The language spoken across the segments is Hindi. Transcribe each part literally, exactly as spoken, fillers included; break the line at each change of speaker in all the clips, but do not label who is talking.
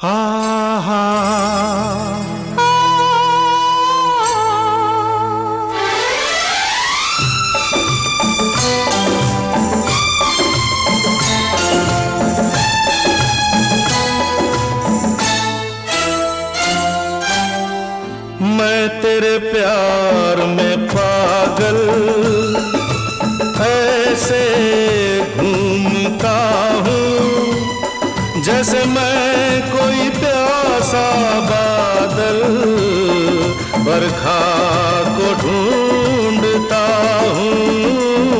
हा हा मैं तेरे प्यार में पागल ऐसे घूमता हूँ जैसे मैं कोई प्यासा बादल बरखा को ढूंढता हूँ।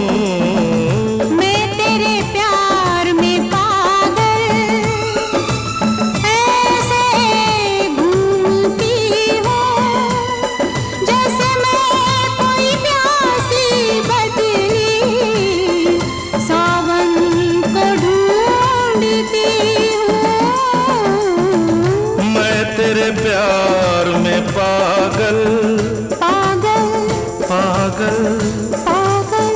तेरे प्यार में पागल पागल पागल पागल।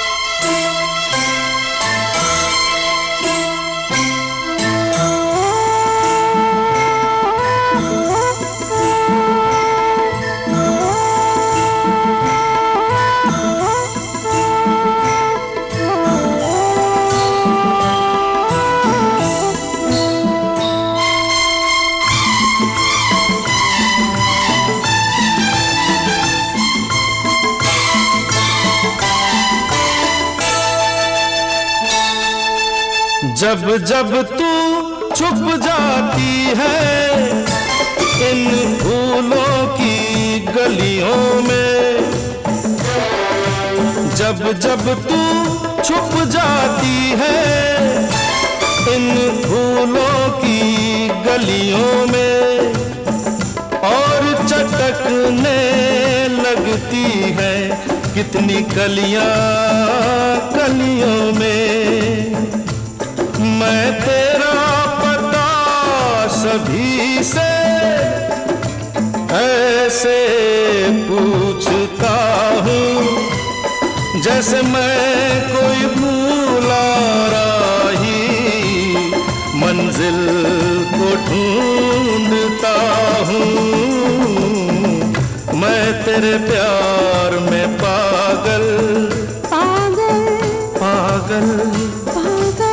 जब जब तू छुप जाती है इन फूलों की गलियों में, जब जब तू छुप जाती है इन फूलों की गलियों में और चटकने लगती है कितनी कलियां कलियों में। मैं तेरा पता सभी से ऐसे पूछता हूँ जैसे मैं कोई भूला राही मंजिल को ढूंढता हूँ। मैं तेरे प्यार में पागल पागल पागल पागल।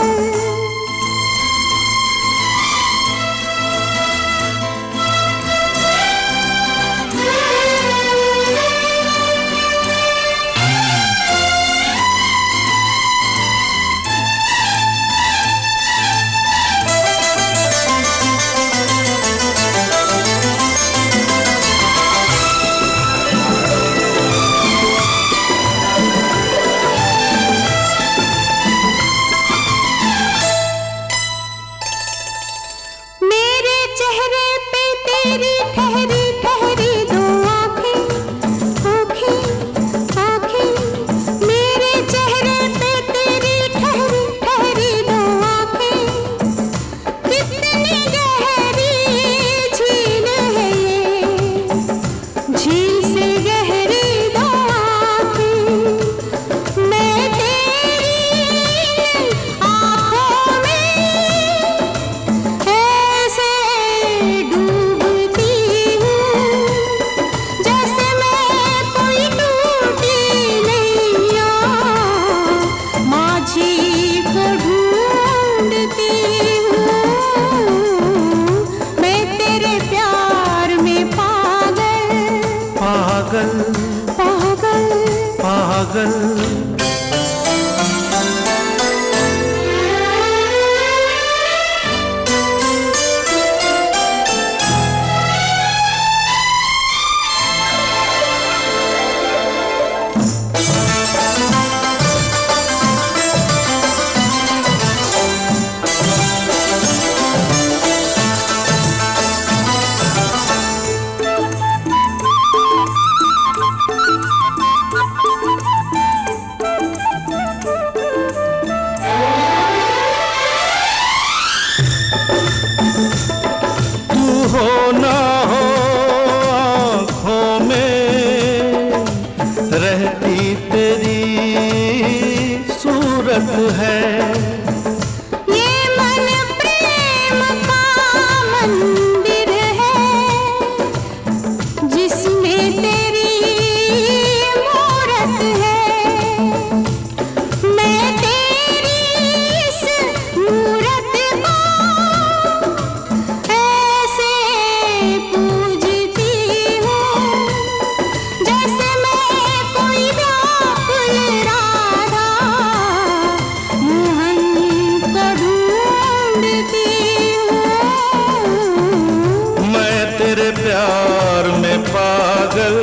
तेरे प्यार में पागल,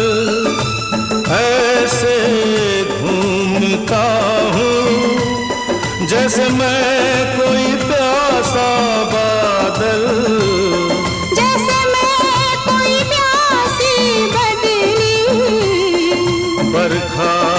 ऐसे घूमता हूँ जैसे मैं कोई प्यासा बादल,
जैसे मैं कोई प्यासी बदली।
बरखा